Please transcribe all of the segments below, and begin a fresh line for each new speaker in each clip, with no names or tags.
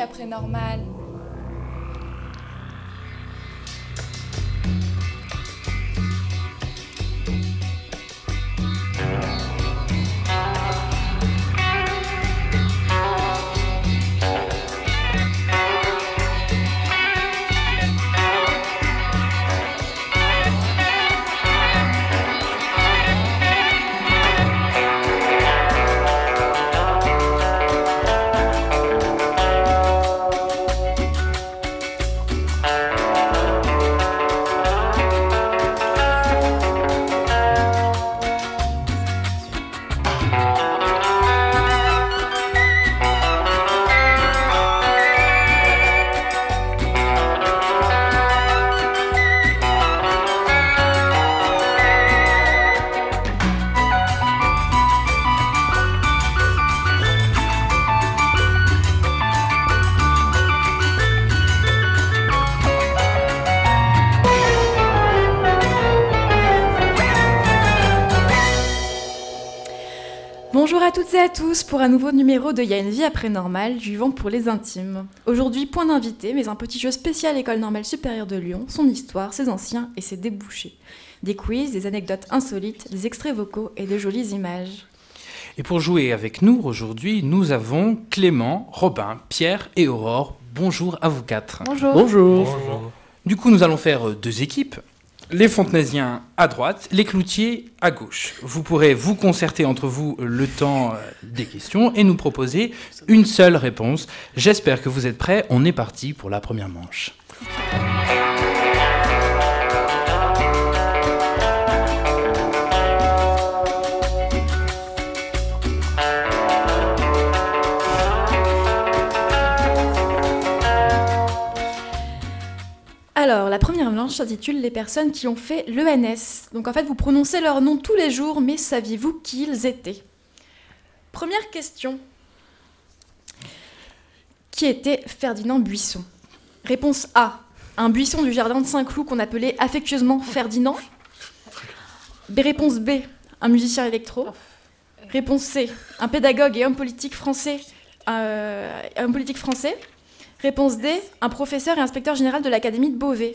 après normal.
Bonjour à toutes et à tous pour un nouveau numéro de Y'a une vie après normale, du vent pour les intimes. Aujourd'hui, point d'invité, mais un petit jeu spécial École normale supérieure de Lyon, son histoire, ses anciens et ses débouchés. Des quiz, des anecdotes insolites, des extraits vocaux et de jolies images.
Et pour jouer avec nous aujourd'hui, nous avons Clément, Robin, Pierre et Aurore. Bonjour à vous quatre.
Bonjour.
Bonjour.
Du coup, nous allons faire deux équipes. Les Fontenaisiens à droite, les Cloutiers à gauche. Vous pourrez vous concerter entre vous le temps des questions et nous proposer une seule réponse. J'espère que vous êtes prêts. On est parti pour la première manche.
Alors, la première manche s'intitule « Les personnes qui ont fait l'ENS ». Donc en fait, vous prononcez leur nom tous les jours, mais saviez-vous qui ils étaient ? Première question. Qui était Ferdinand Buisson ? Réponse A. Un buisson du jardin de Saint-Cloud qu'on appelait affectueusement Ferdinand. Réponse B. Un musicien électro. Réponse C. Un pédagogue et homme politique français. Réponse D, un professeur et inspecteur général de l'Académie de Beauvais.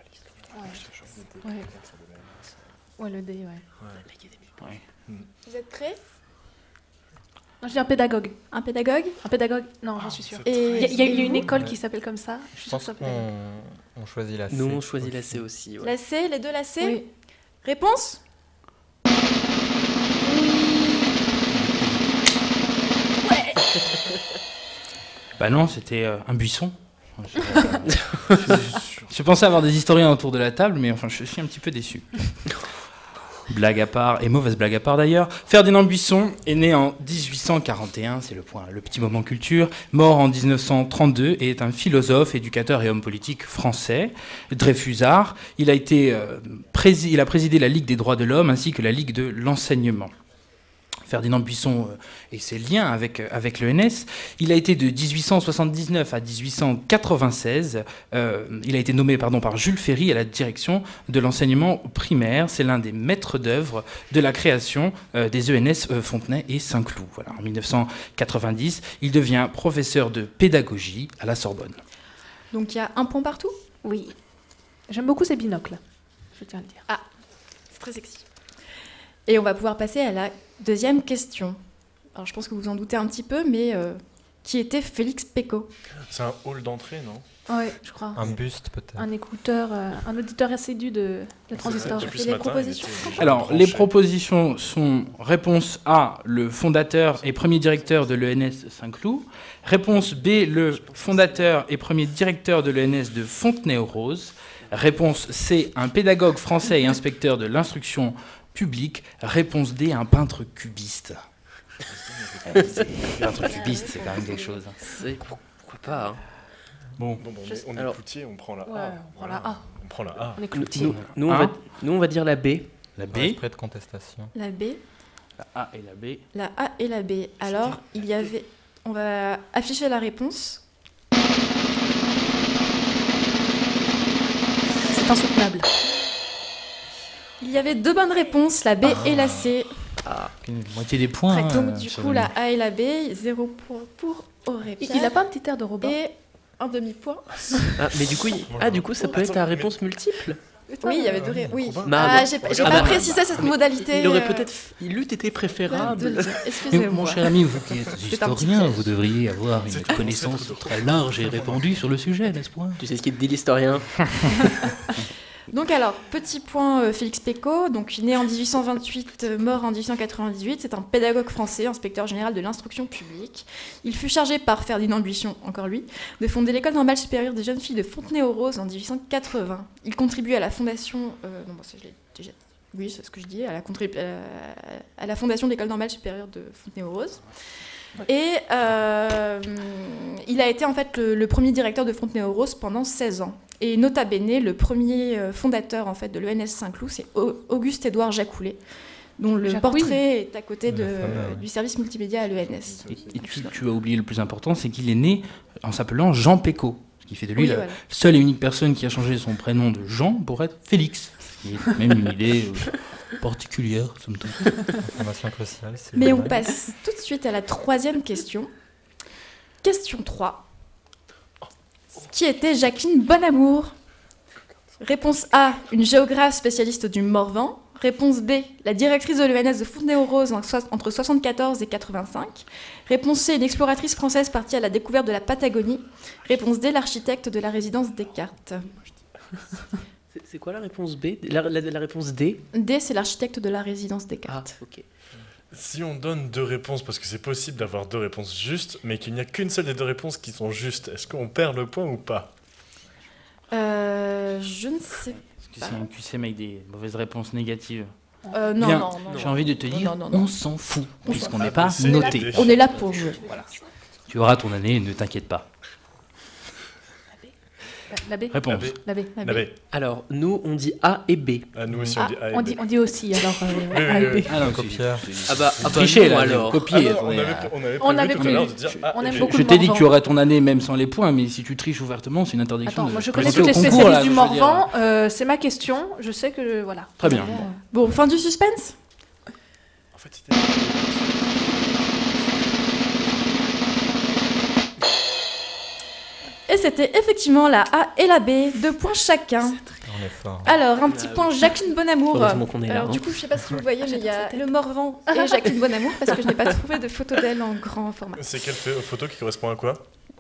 Ouais, le D,
Ouais.
Vous êtes prêts ?
Non, je dis un pédagogue.
Un pédagogue ?
Un pédagogue, non, j'en suis sûre.
Et
Il y a une école qui s'appelle comme ça.
Je pense qu'on choisit la C.
Nous, on choisit la C aussi. Ouais.
La C, les deux la C ?
Oui.
Réponse ?
Bah non, c'était un buisson. Je pensais avoir des historiens autour de la table, mais enfin, je suis un petit peu déçu. Blague à part, et mauvaise blague à part d'ailleurs. Ferdinand Buisson est né en 1841, c'est le petit moment culture, mort en 1932 et est un philosophe, éducateur et homme politique français, dreyfusard. Il a présidé la Ligue des droits de l'homme ainsi que la Ligue de l'enseignement. Ferdinand Buisson et ses liens avec l'ENS. Il a été de 1879 à 1896. Il a été nommé par Jules Ferry à la direction de l'enseignement primaire. C'est l'un des maîtres d'œuvre de la création des ENS Fontenay et Saint-Cloud. Voilà, en 1990, il devient professeur de pédagogie à la Sorbonne.
Donc il y a un point partout ?
Oui. J'aime beaucoup ces binocles, je tiens à le dire.
Ah, c'est très sexy. Et on va pouvoir passer à la deuxième question. Alors je pense que vous en doutez un petit peu, mais qui était Félix Pécaud ?
C'est un hall d'entrée, non ?
Ouais, je crois.
Un buste, peut-être.
Un écouteur, un auditeur assidu de Transistor.
Depuis
Et
ce
les
matin,
propositions ?
Alors, les propositions sont réponse A, le fondateur et premier directeur de l'ENS Saint-Cloud. Réponse B, le fondateur et premier directeur de l'ENS de Fontenay-aux-Roses. Réponse C, un pédagogue français et inspecteur de l'instruction publique. Réponse D, un peintre cubiste. Peintre cubiste, c'est quand même quelque chose.
Pourquoi pas hein.
Bon, on est
Alors-
Cloutier, on prend la
Ouais,
A.
on prend la A.
On prend la A.
On est cloutier.
Nous, on va dire la B.
La B,
Ouais, près de contestation.
La B,
la A et la B.
la A et la B. Alors, il y avait... On va afficher la réponse.
C'est insoutenable.
Il y avait deux bonnes réponses, la B et la C.
Moitié des points.
Très tôt, du
sur
coup,
le-
la A et la B, 0 point pour Aurépia.
Il a pas un petit air de robot.
Et un demi-point.
Ah, mais du coup, ça peut être à réponse multiple.
Oui, il y avait deux oui.
Bah,
Ah,
bon.
j'ai
Ah,
pas
bah,
précisé cette modalité.
Il eût été préférable.
de le dire.
Mais
Excusez-moi.
mon cher ami, vous qui êtes
C'est un petit
historien,
piège.
vous devriez avoir une connaissance très large et répandue sur le sujet, n'est-ce pas?
Tu sais ce qu'il dit l'historien.
Donc alors, petit point Félix Pécaud, donc né en 1828, mort en 1898, c'est un pédagogue français, inspecteur général de l'instruction publique. Il fut chargé par Ferdinand Buisson, encore lui, de fonder l'école normale supérieure des jeunes filles de Fontenay-aux-Roses en 1880. Il contribue à la fondation... non, bon, ça je l'ai déjà... Oui, c'est ce que je dis, à la fondation de l'école normale supérieure de Fontenay-aux-Roses. Et il a été en fait le premier directeur de Fontenay-aux-Roses pendant 16 ans. Et nota bene, le premier fondateur en fait de l'ENS Saint-Cloud, c'est Auguste-Édouard Jacoulet, dont le
Jacouille.
portrait est à côté
La fameuse, oui.
du service multimédia à l'ENS.
Et tu as oublié le plus important, c'est qu'il est né en s'appelant Jean Pécaud. Ce qui fait de lui
Oui,
la
voilà.
seule et unique personne qui a changé son prénom de Jean pour être Félix. Ce qui est même une idée particulière, somme toute.
Information cruciale. c'est
Mais on
vrai.
passe tout de suite à la troisième question. Question 3. Qui était Jacqueline Bonamour? Réponse A, une géographe spécialiste du Morvan. Réponse B, la directrice de l'ENS de Fontenay-aux-Roses entre 74 et 85. Réponse C, une exploratrice française partie à la découverte de la Patagonie. Réponse D, l'architecte de la résidence Descartes.
C'est quoi la réponse B? La réponse D?
D, c'est l'architecte de la résidence
Ah,
Descartes.
ok.
Si on donne deux réponses, parce que c'est possible d'avoir deux réponses justes, mais qu'il n'y a qu'une seule des deux réponses qui sont justes, est-ce qu'on perd le point ou pas?
Je ne sais
Parce que c'est un QCM avec des mauvaises réponses négatives.
pas. Non,
Bien.
non, non.
J'ai envie de te dire,
Non, non, non.
on s'en fout, puisqu'on
Ah,
n'est pas
c'est
noté.
noté.
On est là pour jouer.
Tu auras ton année, ne t'inquiète pas.
La B.
Réponse.
La B.
La B.
Alors, nous, on dit A et B.
Ah, nous aussi on dit A et
On
B.
dit aussi, alors.
oui,
A et
oui.
B.
Ah non,
Copieur.
Ah bah
triché
non,
là,
alors.
copier.
Ah non, on avait
On
prévu
avait
tout à l'heure
prévu.
de dire A
On
et
aime
B.
beaucoup
Je
le
t'ai dit que
Morvan.
tu aurais ton année même sans les points, mais si tu triches ouvertement, c'est une interdiction.
Attends,
de
moi je
présenter
connais toutes les
au concours,
spécialistes
là,
du
je veux dire.
Morvan, c'est ma question, je sais que voilà.
Très bien.
Bon, fin du suspense.
En fait, c'était...
Et c'était effectivement la A et la B, 2 points chacun.
On est fort.
Alors, un petit point Jacqueline Bonamour.
Heureusement qu'on est là,
Alors,
hein.
du coup, je sais pas si vous voyez, mais il y a le Morvan et Jacqueline Bonamour, parce que je n'ai pas trouvé de photo d'elle en grand format.
C'est quelle photo qui correspond à quoi?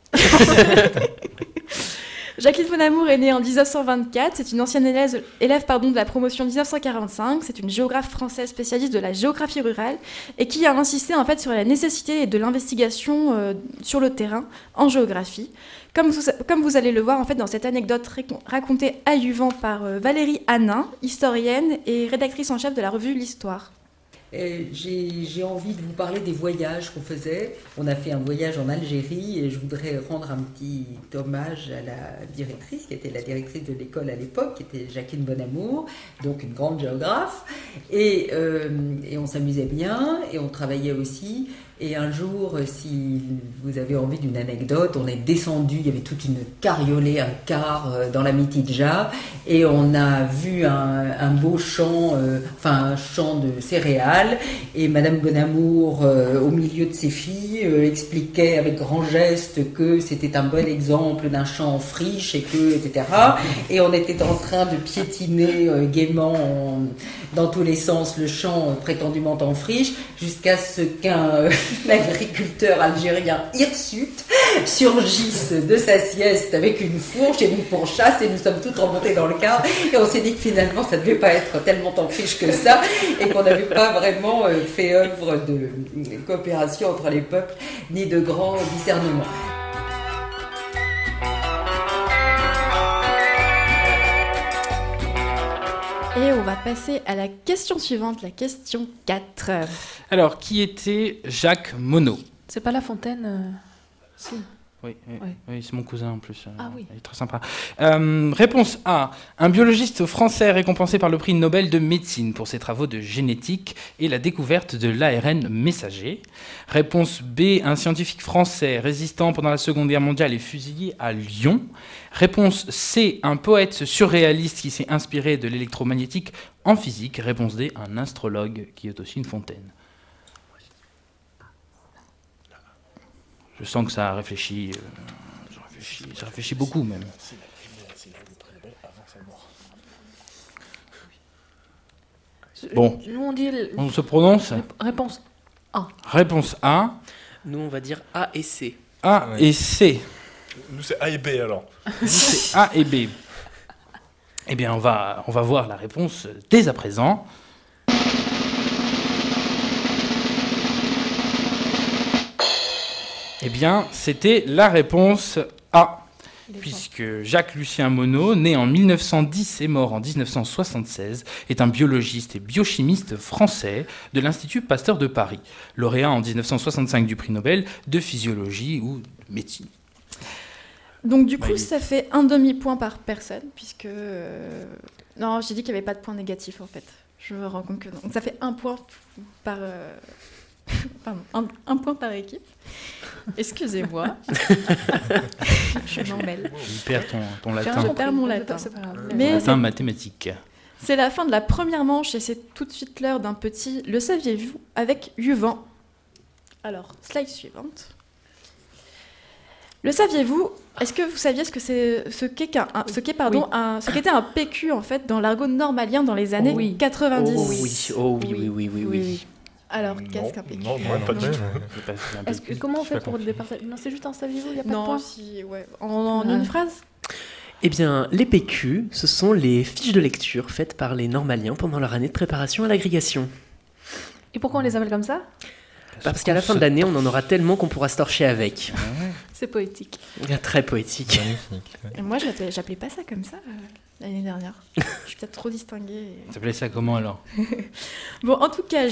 Jacqueline Bonamour est née en 1924. C'est une ancienne élève de la promotion 1945. C'est une géographe française spécialiste de la géographie rurale et qui a insisté en fait sur la nécessité de l'investigation sur le terrain en géographie. Comme vous allez le voir en fait dans cette anecdote racontée à Yuvent par Valérie Hanin, historienne et rédactrice en chef de la revue L'Histoire.
J'ai envie de vous parler des voyages qu'on faisait. On a fait un voyage en Algérie et je voudrais rendre un petit hommage à la directrice, qui était la directrice de l'école à l'époque, qui était Jacqueline Bonamour, donc une grande géographe. Et on s'amusait bien et on travaillait aussi. Et un jour, si vous avez envie d'une anecdote, on est descendu, il y avait toute une carriolée, un car dans la Mitidja, et on a vu un beau champ, un champ de céréales, et Madame Bonamour, au milieu de ses filles, expliquait avec grand geste que c'était un bon exemple d'un champ en friche, et que, etc. Et on était en train de piétiner gaiement dans tous les sens le champ prétendument en friche, jusqu'à ce qu'un l'agriculteur algérien hirsute surgisse de sa sieste avec une fourche et une pourchasse, et nous sommes toutes remontées dans le car et on s'est dit que finalement ça ne devait pas être tellement en friche que ça et qu'on n'avait pas vraiment fait œuvre de coopération entre les peuples ni de grand discernement.
Et on va passer à la question suivante, la question 4.
Alors, qui était Jacques Monod?
C'est pas La Fontaine Si.
Oui,
Ouais.
oui, c'est mon cousin en plus.
Ah oui.
Il est très sympa. Réponse A. Un biologiste français récompensé par le prix Nobel de médecine pour ses travaux de génétique et la découverte de l'ARN messager. Réponse B. Un scientifique français résistant pendant la Seconde Guerre mondiale et fusillé à Lyon. Réponse C. Un poète surréaliste qui s'est inspiré de l'électromagnétique en physique? Réponse D, un astrologue, qui est aussi une fontaine. Je sens que ça réfléchit, ça réfléchit beaucoup même. Bon,
Nous, on dit
on se prononce.
réponse.
Réponse A,
Nous, on va dire A et C.
A
Ouais.
et C.
Nous, c'est A et B alors.
C'est A et B. Eh bien, on va voir la réponse dès à présent. Eh bien, c'était la réponse A. Puisque Jacques-Lucien Monod, né en 1910 et mort en 1976, est un biologiste et biochimiste français de l'Institut Pasteur de Paris, lauréat en 1965 du prix Nobel de physiologie ou de médecine.
Donc du coup,
Oui.
ça fait un demi-point par personne, puisque... Non, j'ai dit qu'il n'y avait pas de point négatif, en fait. Je me rends compte que non. Donc ça fait un point par... Pardon, un point par équipe. Excusez-moi. Je m'en mêle.
Tu perds ton
Je
latin,
perds mon latin.
C'est pas grave.
Mais
latin mathématique.
c'est la fin de la première manche et c'est tout de suite l'heure d'un petit « Le saviez-vous » avec Yvan. Alors, slide suivante. Le saviez-vous? Est-ce que vous saviez ce qu'était un PQ en fait dans l'argot normalien dans les années
Oui.
90?
Oui.
Alors, qu'est-ce qu'un PQ?
Non, moi, pas du tout.
Comment on fait pour le départager? Non, c'est juste un saviez-vous, il n'y a pas de
Non,
point.
si, ouais. En
Ouais.
une phrase?
Eh bien, les PQ, ce sont les fiches de lecture faites par les normaliens pendant leur année de préparation à l'agrégation.
Et pourquoi on les appelle comme ça?
Parce qu'à la fin de l'année, on en aura tellement qu'on pourra se torcher avec.
C'est poétique.
Très poétique.
Et moi, j'appelais pas ça comme ça l'année dernière. Je suis peut-être trop distinguée.
Ça s'appelait ça comment alors?
Bon, en tout cas,
Tu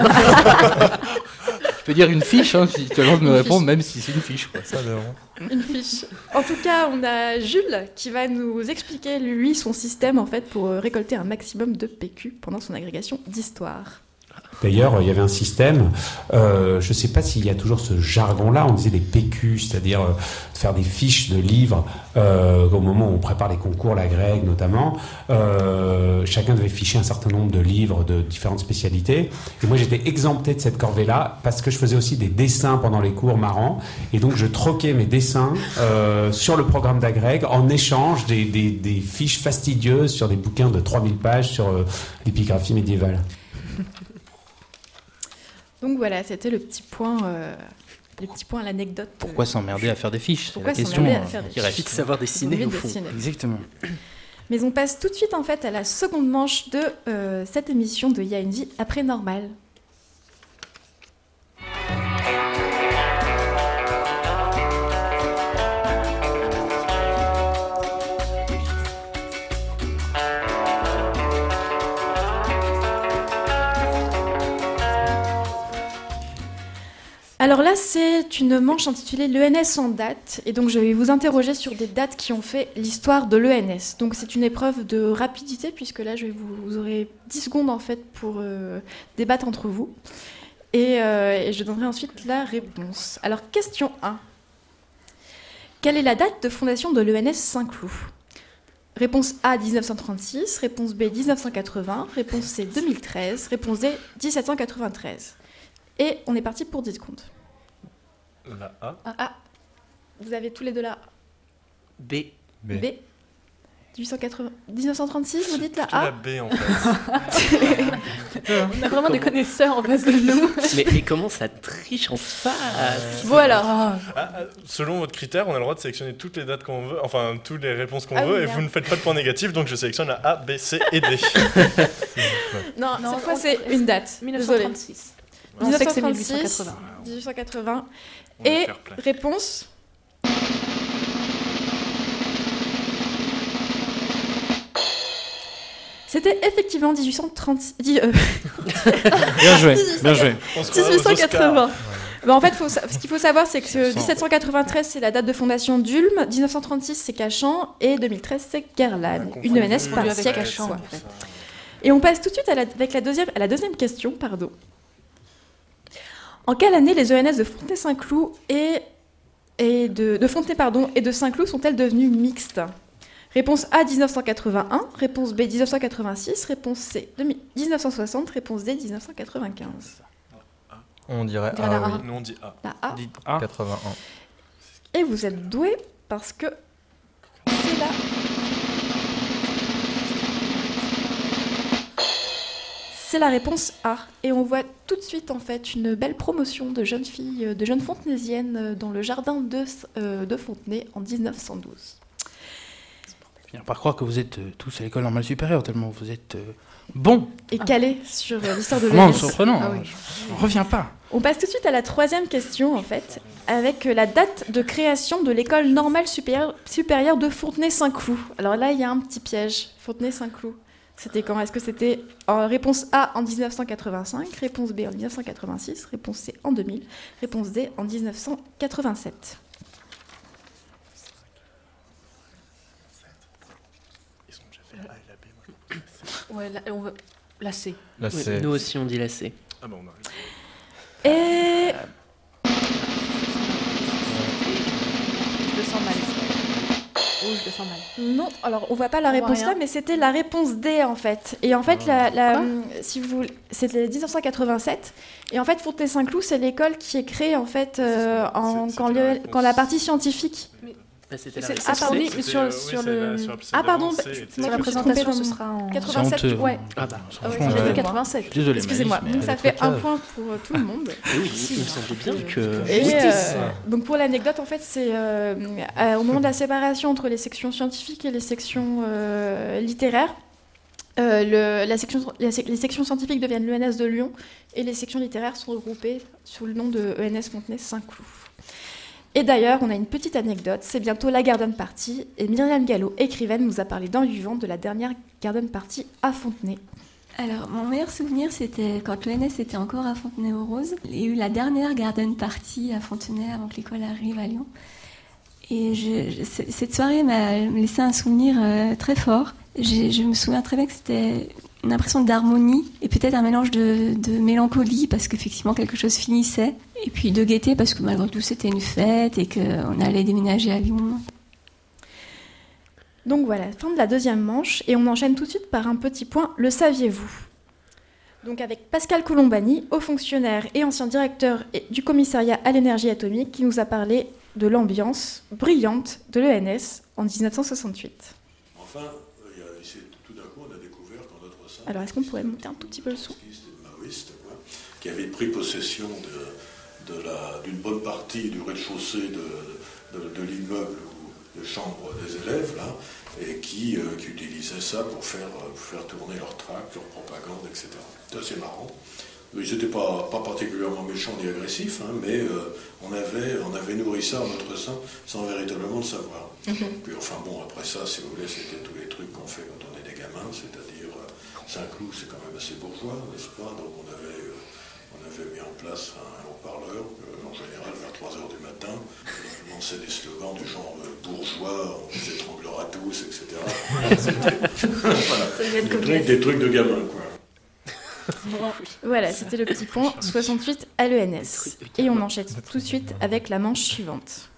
peux dire une fiche, hein, si tu as le droit de me
Une
répondre,
fiche.
même si c'est une fiche. Quoi.
Ça, non.
une fiche. En tout cas, on a Jules qui va nous expliquer, lui, son système en fait pour récolter un maximum de PQ pendant son agrégation d'histoire.
D'ailleurs, il y avait un système, je ne sais pas s'il y a toujours ce jargon-là, on disait des PQ, c'est-à-dire faire des fiches de livres au moment où on prépare les concours, la Greg notamment. Chacun devait ficher un certain nombre de livres de différentes spécialités. Et moi, j'étais exempté de cette corvée-là parce que je faisais aussi des dessins pendant les cours marrants. Et donc, je troquais mes dessins sur le programme d'Agreg en échange des fiches fastidieuses sur des bouquins de 3000 pages sur l'épigraphie médiévale.
Donc voilà, c'était le petit point à l'anecdote.
Pourquoi s'emmerder à faire des fiches? C'est
Pourquoi
la question
s'emmerder à faire des
qui
fiches?
Il suffit de savoir dessiner au fond.
Exactement.
Mais on passe tout de suite en fait à la seconde manche de cette émission de Il y a une vie après normale. Alors là, c'est une manche intitulée l'ENS en date, et donc je vais vous interroger sur des dates qui ont fait l'histoire de l'ENS. Donc c'est une épreuve de rapidité, puisque là, vous aurez 10 secondes en fait pour débattre entre vous, et je donnerai ensuite la réponse. Alors, question 1. Quelle est la date de fondation de l'ENS Saint-Cloud? Réponse A, 1936, réponse B, 1980, réponse C, 2013, réponse D, 1793. Et on est parti pour 10 secondes.
La A.
A. Vous avez tous les deux la
B.
B. 1936, vous dites la
Plutôt la
A.
B en fait.
On a vraiment des connaisseurs en face de nous.
Mais comment ça triche en face?
Voilà.
Selon votre critère, on a le droit de sélectionner toutes les dates qu'on veut, enfin toutes les réponses qu'on
Ah
veut,
oui,
et
merde.
vous ne faites pas de points négatifs, donc je sélectionne la A, B, C et D.
Non,
Non,
cette fois
on-
c'est une date. Désolée.
1936. On sait que c'est
1936,
1880.
1880.
On va
Et
faire play.
réponse C'était effectivement 1830.
Bien joué, bien joué.
On se croirait aux Oscars.
1880. Bah, en fait, ce qu'il faut savoir, c'est que 1793, c'est la date de fondation d'Ulm, 1936, c'est Cachan, et 2013, c'est Gerland, une ENS par
avec
siècle.
Cachan,
soit.
en fait.
Et on passe tout de suite à la deuxième question. Pardon. En quelle année les ENS de Fontenay-Saint-Cloud et de Saint-Cloud sont-elles devenues mixtes? Réponse A 1981, réponse B 1986, réponse C 1960, réponse D 1995.
On dirait
On dirait la
A,
A.
oui.
Nous, on dit A.
La A.
Dites A.
81.
Et vous êtes doué parce que c'est là. C'est la réponse A. Et on voit tout de suite en fait une belle promotion de jeunes filles, de jeunes fontenaisiennes dans le jardin de Fontenay en 1912.
Je par croire que vous êtes tous à l'école normale supérieure, tellement vous êtes bons.
Et calé sur l'histoire de
Vraiment
l'ENS.
surprenant.
Ah oui.
On revient pas.
On passe tout de suite à la troisième question, en fait, avec la date de création de l'école normale supérieure de Fontenay-Saint-Cloud. Alors là, il y a un petit piège. Fontenay-Saint-Cloud, c'était quand? Est-ce que c'était réponse A en 1985, réponse B en 1986, réponse C en 2000, réponse D en 1987?
Ils ont déjà fait la A et la B. Moi, je pense que c'est C.
Ouais, la C.
Là,
Oui,
c'est.
nous aussi, on dit la C.
Ah bah on arrive.
Et
Je le sens mal. Oh, je le sens mal.
non, alors on voit pas la
On voit
réponse
rien.
là, mais c'était la réponse D en fait. Et en fait, si vous, c'était 1987. Et en fait, Fontenay-Saint-Cloud, c'est l'école qui est créée en fait quand la partie scientifique.
Bah, c'était la
C'est-
réponse.
pardon.
oui,
C'était,
sur
oui,
sur
c'est
le.
la- sur
Ah, pardon,
C
bah,
était-
moi,
Sur la
je me suis
présentation,
trompée
ce
dans
sera en.
87,
honteux.
ouais.
Ah bah,
Ah ouais,
Franchement,
j'avais
ouais.
87.
Je suis désolé,
Excusez-moi.
Maëlys,
Donc
mais
ça
elle est
fait
trop
un
cave.
point pour tout le monde.
oui, il me semblait bien que.
Et
Justice.
donc pour l'anecdote, en fait, c'est au moment de la séparation entre les sections scientifiques et les sections littéraires, les sections scientifiques deviennent l'ENS de Lyon et les sections littéraires sont regroupées sous le nom de ENS Fontenay-Saint-Cloud. Et d'ailleurs, on a une petite anecdote, c'est bientôt la Garden Party et Myriam Gallo, écrivaine, nous a parlé dans le vivant de la dernière Garden Party à Fontenay.
Alors, mon meilleur souvenir, c'était quand l'ENS était encore à Fontenay-aux-Roses. Il y a eu la dernière garden party à Fontenay avant que l'école arrive à Lyon. Et cette soirée m'a laissé un souvenir très fort. Je me souviens très bien que c'était une impression d'harmonie et peut-être un mélange de mélancolie parce qu'effectivement quelque chose finissait. Et puis de gaieté parce que malgré tout c'était une fête et qu'on allait déménager à Lyon.
Donc voilà, fin de la deuxième manche, et on enchaîne tout de suite par un petit point, le saviez-vous? Donc avec Pascal Colombani, haut fonctionnaire et ancien directeur du commissariat à l'énergie atomique, qui nous a parlé de l'ambiance brillante de l'ENS en 1968.
Enfin, tout d'un coup, on a découvert qu'en notre sein...
Alors est-ce qu'on pourrait monter un tout petit peu le son?
Maoïste, qui avait pris possession d'une bonne partie du rez-de-chaussée de l'immeuble de chambre des élèves, là, et qui utilisaient ça pour faire tourner leur tract, leur propagande, etc. C'est assez marrant. Ils n'étaient pas particulièrement méchants ni agressifs, hein, mais on avait nourri ça en notre sein sans véritablement le savoir. Puis enfin bon, après ça, si vous voulez, c'était tous les trucs qu'on fait quand on est des gamins, c'est-à-dire Saint-Cloud, c'est quand même assez bourgeois, n'est-ce pas? Donc on avait mis en place un haut-parleur, en général vers 3h du matin, on lançait des slogans du genre bourgeois, on vous étranglera tous, etc. Voilà. Des trucs de gamins, quoi.
Voilà, c'était le petit point 68 à l'ENS. Et on enchaîne tout de suite avec la manche suivante.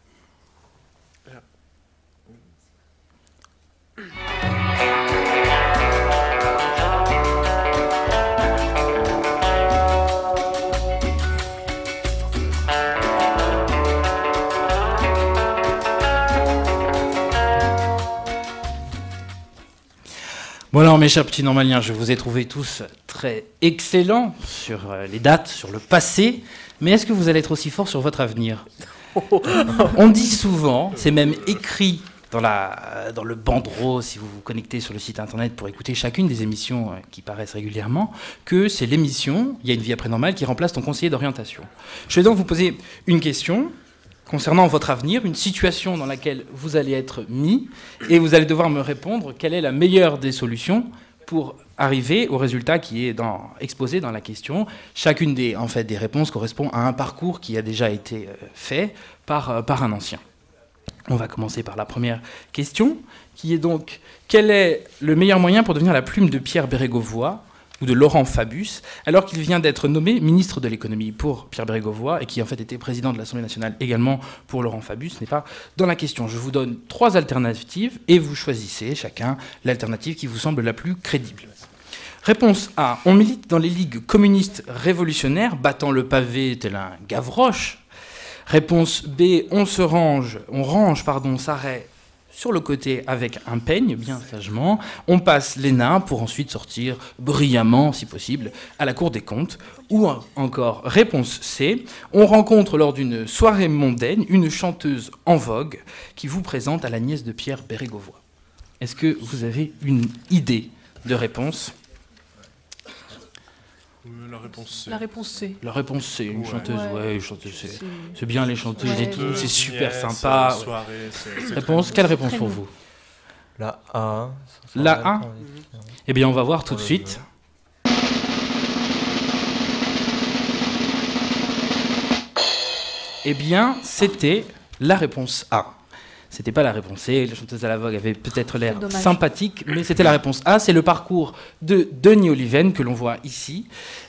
Bon alors mes chers petits normaliens, je vous ai trouvés tous très excellents sur les dates, sur le passé, mais est-ce que vous allez être aussi forts sur votre avenir? On dit souvent, c'est même écrit dans le bandeau, si vous vous connectez sur le site internet pour écouter chacune des émissions qui paraissent régulièrement, que c'est l'émission « Il y a une vie après normale » qui remplace ton conseiller d'orientation. Je vais donc vous poser une question concernant votre avenir, une situation dans laquelle vous allez être mis, et vous allez devoir me répondre quelle est la meilleure des solutions pour arriver au résultat qui est exposé dans la question. Chacune des réponses correspond à un parcours qui a déjà été fait par un ancien. On va commencer par la première question, qui est donc quel est le meilleur moyen pour devenir la plume de Pierre Bérégovoy, ou de Laurent Fabius, alors qu'il vient d'être nommé ministre de l'économie pour Pierre Bérégovoy et qui en fait était président de l'Assemblée nationale également pour Laurent Fabius, n'est pas dans la question. Je vous donne 3 alternatives et vous choisissez chacun l'alternative qui vous semble la plus crédible. Réponse A. On milite dans les ligues communistes révolutionnaires, battant le pavé tel un Gavroche. Réponse B. On range s'arrête sur le côté avec un peigne, bien sagement. On passe les nains pour ensuite sortir brillamment, si possible, à la Cour des comptes. Ou encore, réponse C. On rencontre lors d'une soirée mondaine une chanteuse en vogue qui vous présente à la nièce de Pierre Bérégovoy. Est-ce que vous avez une idée de réponse ?
La réponse C.
La réponse C.
La réponse C, une chanteuse, une chanteuse, c'est bien les chanteuses
Ouais.
et tout, c'est super
Nièce,
sympa.
soirée, c'est
Réponse, quelle réponse
Très
pour
bien.
vous ?
La A.
La A ? Eh bien, on va voir tout de suite. Eh bien, c'était la réponse A. C'était pas la réponse C. La chanteuse à la vogue avait peut-être l'air
Dommage.
sympathique, mais c'était la réponse A. C'est le parcours de Denis Oliven que l'on voit ici.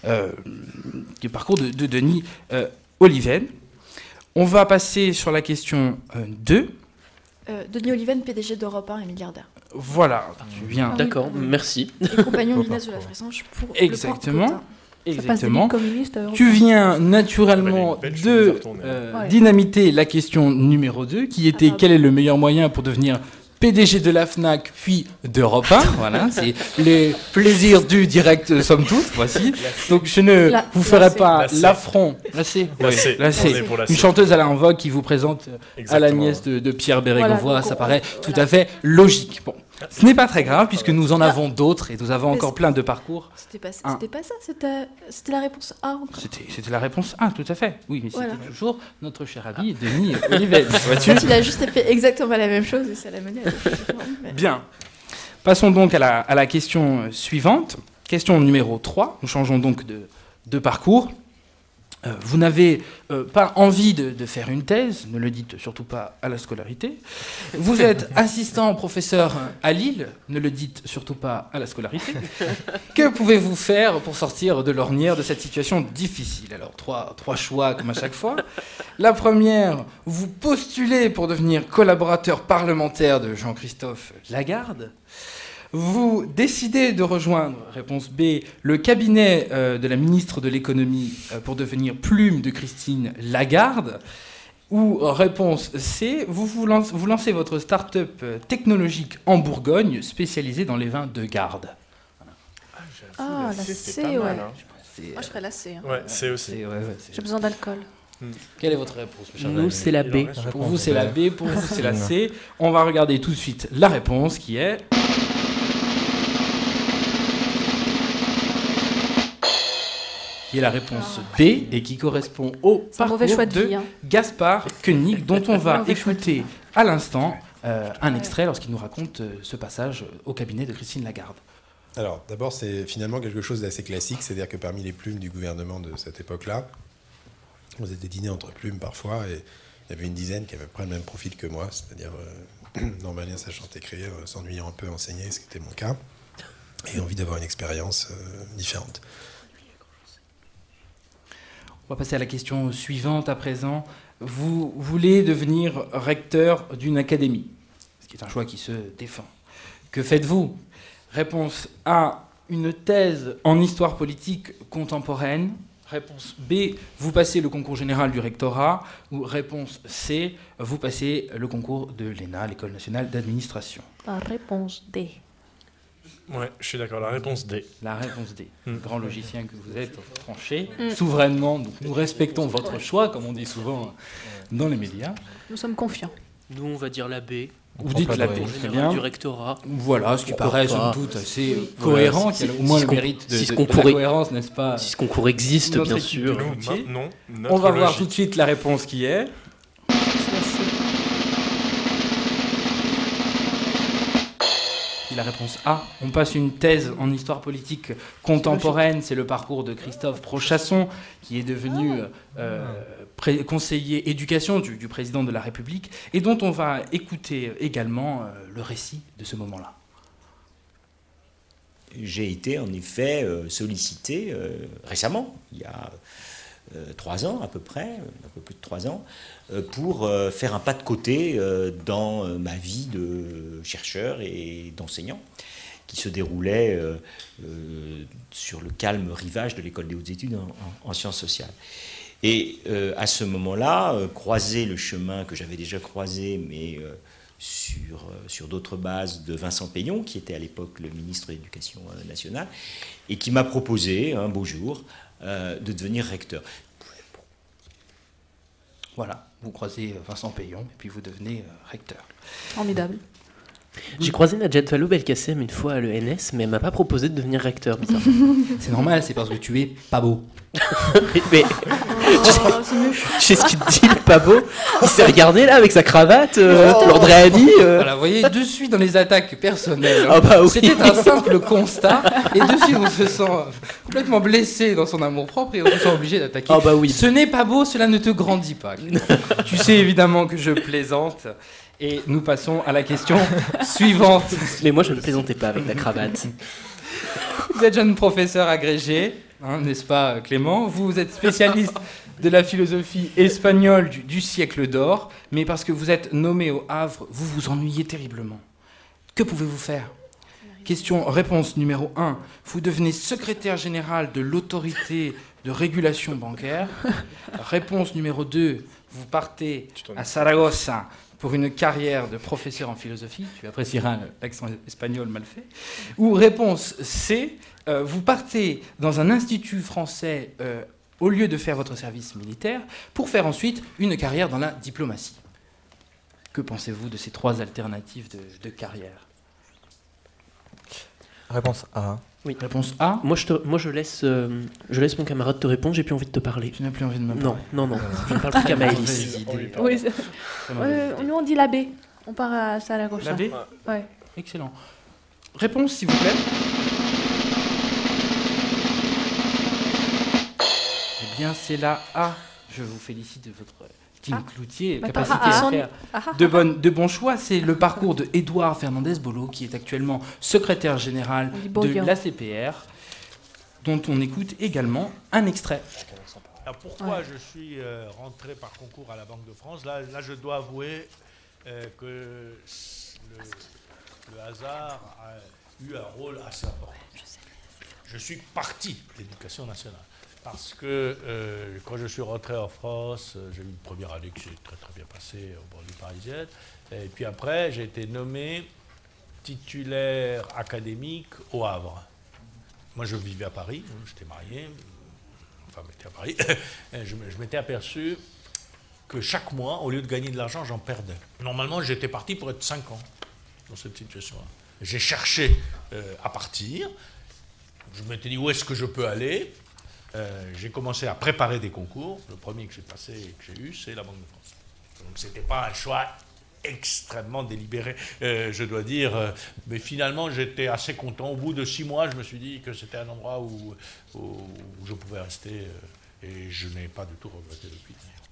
Le parcours de Denis Oliven. On va passer sur la question 2.
Denis Oliven, PDG d'Europe 1 et milliardaire.
Voilà, tu viens.
D'accord, merci.
Et compagnon d'Inès de la Fressange pour
Exactement.
le Port-Cotin.
Exactement.
communiste.
Tu viens naturellement
Elle a une belle chemise
de
à retourner.
Ouais.
dynamiter la question numéro 2, qui était quel est le meilleur moyen pour devenir PDG de la FNAC, puis d'Europe 1. Voilà, c'est les plaisirs du direct, somme toute. Voici. Donc je ne
La-
vous
la
ferai
C.
pas
La C.
l'affront. La C.
La
Oui,
C.
la
On
C.
est pour la C.
Une chanteuse à la en vogue qui vous présente à la
Exactement.
nièce de Pierre Bérégovoy.
Voilà, donc
Ça
on-
paraît tout
voilà.
à fait logique. Bon, ce n'est pas très grave puisque nous en avons d'autres et nous avons
Mais
encore
c'est-
plein de parcours.
C'était pas,
Un.
c'était pas ça, c'était la réponse A encore.
C'était la réponse A, tout à fait. Oui, mais
Voilà.
c'était toujours notre cher ami Denis Oliven. Vois-tu ?
En fait, il a juste fait exactement la même chose et ça l'a mené à des choses différentes, mais-
Bien. Passons donc à la question suivante. Question numéro 3. Nous changeons donc de parcours. Vous n'avez pas envie de faire une thèse, ne le dites surtout pas à la scolarité. Vous êtes assistant professeur à Lille, ne le dites surtout pas à la scolarité. Que pouvez-vous faire pour sortir de l'ornière de cette situation difficile ? Alors, trois choix comme à chaque fois. La première, vous postulez pour devenir collaborateur parlementaire de Jean-Christophe Lagarde. Vous décidez de rejoindre, réponse B, le cabinet de la ministre de l'économie pour devenir plume de Christine Lagarde. Ou réponse C, vous lancez votre start-up technologique en Bourgogne spécialisée dans les vins de garde.
Ah, la
c'est
C,
pas
ouais.
mal, hein.
Moi, je ferais la C. hein.
Ouais, c'est aussi.
J'ai besoin d'alcool.
Quelle est votre réponse, mes chers
Nous,
amis
c'est la B.
Pour vous, c'est la B, pour vous, c'est la C. On va regarder tout de suite la réponse qui est... qui est la réponse B et qui correspond au
C'est un
parcours
mauvais choix de
de
vie. Hein.
Gaspard Koenig, dont on va
Mauvais choix de
écouter
vie.
à l'instant un extrait lorsqu'il nous raconte ce passage au cabinet de Christine Lagarde.
Alors, d'abord, c'est finalement quelque chose d'assez classique, c'est-à-dire que parmi les plumes du gouvernement de cette époque-là, on faisait des dîners entre plumes parfois, et il y avait une dizaine qui avaient à peu près le même profil que moi, c'est-à-dire normalement sachant écrire, s'ennuyant un peu, enseigner, ce qui était mon cas, et envie d'avoir une expérience différente.
On va passer à la question suivante à présent. Vous voulez devenir recteur d'une académie, ce qui est un choix qui se défend. Que faites-vous ? Réponse A, une thèse en histoire politique contemporaine. Réponse B, vous passez le concours général du rectorat. Ou réponse C, vous passez le concours de l'ENA, l'École nationale d'administration.
La réponse D.
Ouais, je suis d'accord. La réponse D.
La réponse D.
Mm.
Grand logicien que vous êtes, tranché souverainement. Donc nous respectons votre choix, comme on dit souvent dans les médias.
Nous sommes confiants.
Nous, on va dire la B.
Vous dites la B,
Concours
très
général
bien.
du rectorat.
Voilà, ce qui
Pourquoi
paraît
pas.
somme toute assez
Voilà,
cohérent,
si-
qui a au moins
si
le
ce
mérite de,
si ce
de
concours
la
est-
cohérence, n'est-ce pas ?
Si ce concours existe,
Notre
bien
équipe
sûr.
de
Nous,
métier.
maintenant,
On va
notre
voir
logique.
tout de suite la réponse qui est. La réponse A. On passe une thèse en histoire politique contemporaine. C'est le parcours de Christophe Prochasson, qui est devenu conseiller éducation du président de la République, et dont on va écouter également le récit de ce moment-là.
j'ai été en effet sollicité récemment, il y a 3 ans à peu près, un peu plus de 3 ans, pour faire un pas de côté dans ma vie de chercheur et d'enseignant, qui se déroulait sur le calme rivage de l'école des hautes études en sciences sociales. Et à ce moment-là, croiser le chemin que j'avais déjà croisé, mais sur d'autres bases, de Vincent Peillon, qui était à l'époque le ministre de l'Éducation nationale, et qui m'a proposé, un beau jour, de devenir recteur.
Voilà, vous croisez Vincent Peillon, et puis vous devenez recteur.
Formidable.
J'ai croisé Najat Vallaud-Belkacem une fois à l'ENS, mais elle m'a pas proposé de devenir recteur.
C'est normal, c'est parce que tu es pas beau.
Mais tu sais ce qu'il te dit, le pas beau? Il s'est regardé là avec sa cravate, Lord Réani.
Voilà, vous voyez, de suite dans les attaques personnelles.
Ah bah oui.
C'était un simple constat, et de suite on se sent complètement blessé dans son amour-propre et on se sent obligé d'attaquer.
Ah bah oui.
Ce n'est pas beau, cela ne te grandit pas. Tu sais évidemment que je plaisante. Et nous passons à la question suivante.
Mais moi, je ne plaisantais pas avec la cravate.
Vous êtes jeune professeur agrégé, n'est-ce pas Clément? Vous êtes spécialiste de la philosophie espagnole du siècle d'or, mais parce que vous êtes nommé au Havre, vous vous ennuyez terriblement. Que pouvez-vous faire? Réponse numéro 1. Vous devenez secrétaire général de l'autorité de régulation bancaire. Réponse numéro 2. Vous partez à Saragossa pour une carrière de professeur en philosophie, tu apprécieras l'accent espagnol mal fait. Ou réponse C, vous partez dans un institut français au lieu de faire votre service militaire pour faire ensuite une carrière dans la diplomatie. Que pensez-vous de ces 3 alternatives de carrière?
Réponse A.
Oui.
Réponse A.
Moi, je laisse mon camarade te répondre, j'ai plus envie de te parler.
Tu n'as plus envie de me parler?
Non. Je ne parle plus qu'à Maëlys.
Oui, nous on dit la B. On part à Saragossa.
La B?
Ouais.
Excellent. Réponse, s'il vous plaît. Eh bien, c'est la A. Je vous félicite de votre team Cloutier, capacité à faire de bons choix. C'est le parcours de Édouard Fernandez-Bolo, qui est actuellement secrétaire général de l'ACPR, dont on écoute également un extrait.
Alors pourquoi je suis rentré par concours à la Banque de France? Là, je dois avouer que le hasard a eu un rôle assez important. Je suis parti de l'Éducation nationale. Parce que quand je suis rentré en France, j'ai eu une première année qui s'est très très bien passée au banlieue parisienne. Et puis après, j'ai été nommé titulaire académique au Havre. Moi, je vivais à Paris, j'étais marié, ma femme était à Paris. Je m'étais aperçu que chaque mois, au lieu de gagner de l'argent, j'en perdais. Normalement, j'étais parti pour être 5 ans dans cette situation-là. J'ai cherché à partir. Je m'étais dit, où est-ce que je peux aller? J'ai commencé à préparer des concours. Le premier que j'ai passé et que j'ai eu, c'est la Banque de France. Donc ce n'était pas un choix extrêmement délibéré, je dois dire. Mais finalement, j'étais assez content. Au bout de 6 mois, je me suis dit que c'était un endroit où je pouvais rester. Et je n'ai pas du tout regretté depuis.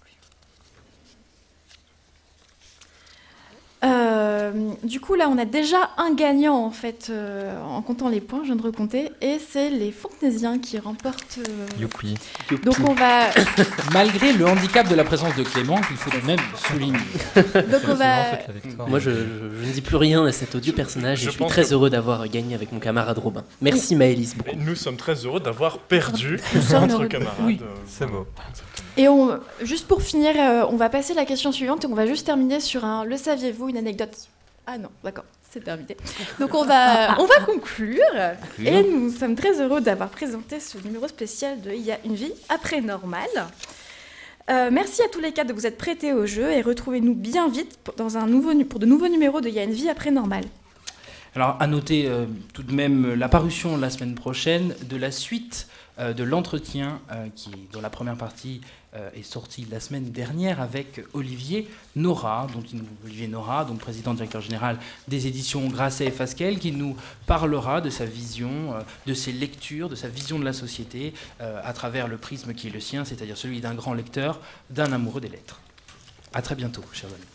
Du coup, là, on a déjà un gagnant, en fait, en comptant les points, je viens de recompter, et c'est les Fontenaisiens qui remportent...
Youpi.
Donc on va...
Malgré le handicap de la présence de Clément, qu'il faut tout de même souligner.
Donc on va...
Moi, je ne dis plus rien à cet odieux personnage et je suis très heureux d'avoir gagné avec mon camarade Robin. Merci Maëlys beaucoup.
Nous sommes très heureux d'avoir perdu notre camarade.
Oui, c'est beau.
Et juste pour finir, on va passer à la question suivante et on va juste terminer sur un « Le saviez-vous ?» une anecdote. Ah non, d'accord, c'est terminé. Donc on va conclure. Et nous sommes très heureux d'avoir présenté ce numéro spécial de « Il y a une vie après normale ». Merci à tous les 4 de vous être prêtés au jeu et retrouvez-nous bien vite pour de nouveaux numéros de « Il y a une vie après normale ».
Alors, à noter tout de même la parution la semaine prochaine de la suite de l'entretien dont la première partie est sortie la semaine dernière avec Olivier Nora, donc président directeur général des éditions Grasset et Fasquelle, qui nous parlera de sa vision, de ses lectures, de sa vision de la société à travers le prisme qui est le sien, c'est-à-dire celui d'un grand lecteur, d'un amoureux des lettres. À très bientôt, chers amis.